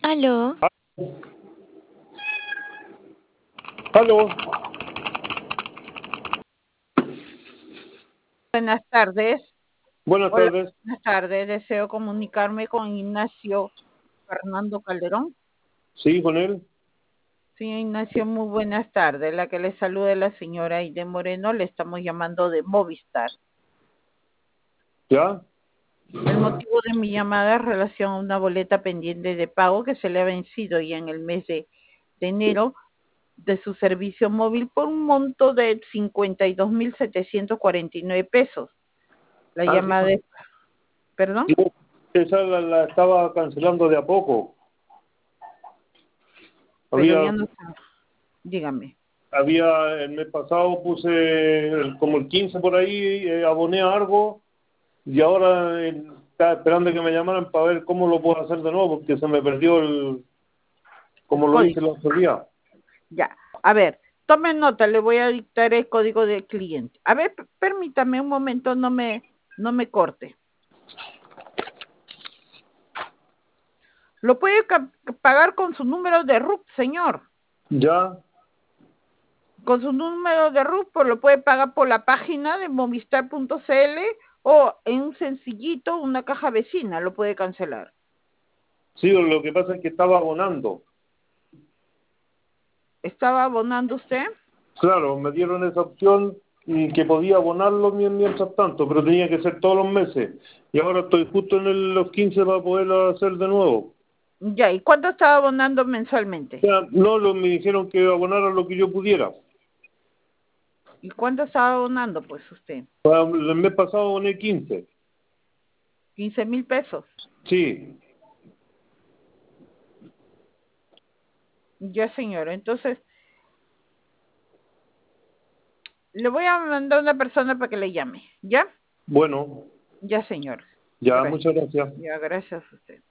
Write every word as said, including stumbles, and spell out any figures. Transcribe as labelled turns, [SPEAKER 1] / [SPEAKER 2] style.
[SPEAKER 1] Aló.
[SPEAKER 2] Aló.
[SPEAKER 3] Buenas tardes.
[SPEAKER 2] Buenas
[SPEAKER 3] Hola,
[SPEAKER 2] tardes.
[SPEAKER 3] buenas tardes. Deseo comunicarme con Ignacio Fernando Calderón.
[SPEAKER 2] Sí, con él.
[SPEAKER 3] Sí, Ignacio, muy buenas tardes. La que le saluda es la señora Aide Moreno. Le estamos llamando de Movistar.
[SPEAKER 2] ¿Ya?
[SPEAKER 3] El motivo de mi llamada es relación a una boleta pendiente de pago que se le ha vencido ya en el mes de, de enero de su servicio móvil por un monto de cincuenta y dos mil setecientos cuarenta y nueve pesos. La
[SPEAKER 2] Ah, sí.
[SPEAKER 3] llamada es... ¿Perdón?
[SPEAKER 2] Sí, esa la, la estaba cancelando de a poco.
[SPEAKER 3] Pero
[SPEAKER 2] Había,
[SPEAKER 3] ya no está. Dígame.
[SPEAKER 2] había, el mes pasado puse el- como el quince por ahí, eh, aboné a algo y ahora eh, estaba esperando que me llamaran para ver cómo lo puedo hacer de nuevo porque se me perdió el,
[SPEAKER 3] El
[SPEAKER 2] como lo hice el
[SPEAKER 3] código.
[SPEAKER 2] otro día.
[SPEAKER 3] Ya, a ver, tome nota, le voy a dictar el código del cliente. A ver, p- permítame un momento, no me, no me corte. Lo puede ca- pagar con su número de R U P, señor.
[SPEAKER 2] Ya,
[SPEAKER 3] Con su número de R U P, pues lo puede pagar por la página de movistar punto c l o en un sencillito, una caja vecina, lo puede cancelar.
[SPEAKER 2] sí, lo que pasa es que estaba abonando.
[SPEAKER 3] ¿Estaba abonando usted?
[SPEAKER 2] Claro, me dieron esa opción y que podía abonarlo mien- mientras tanto, pero tenía que ser todos los meses. Y ahora estoy justo en el- los quince para poderlo hacer de nuevo.
[SPEAKER 3] Ya, ¿y cuánto estaba abonando
[SPEAKER 2] O
[SPEAKER 3] mensualmente?
[SPEAKER 2] sea, no, lo, me dijeron que abonara lo que yo pudiera.
[SPEAKER 3] ¿Y cuánto estaba abonando, pues, usted?
[SPEAKER 2] Para- El mes pasado aboné quince.
[SPEAKER 3] Quince mil pesos.
[SPEAKER 2] Sí,
[SPEAKER 3] Ya, señor. Entonces, le voy a mandar a una persona para que le llame. ¿Ya?
[SPEAKER 2] bueno,
[SPEAKER 3] Ya, señor.
[SPEAKER 2] ya,
[SPEAKER 3] Gracias.
[SPEAKER 2] muchas gracias.
[SPEAKER 3] Ya, gracias a usted.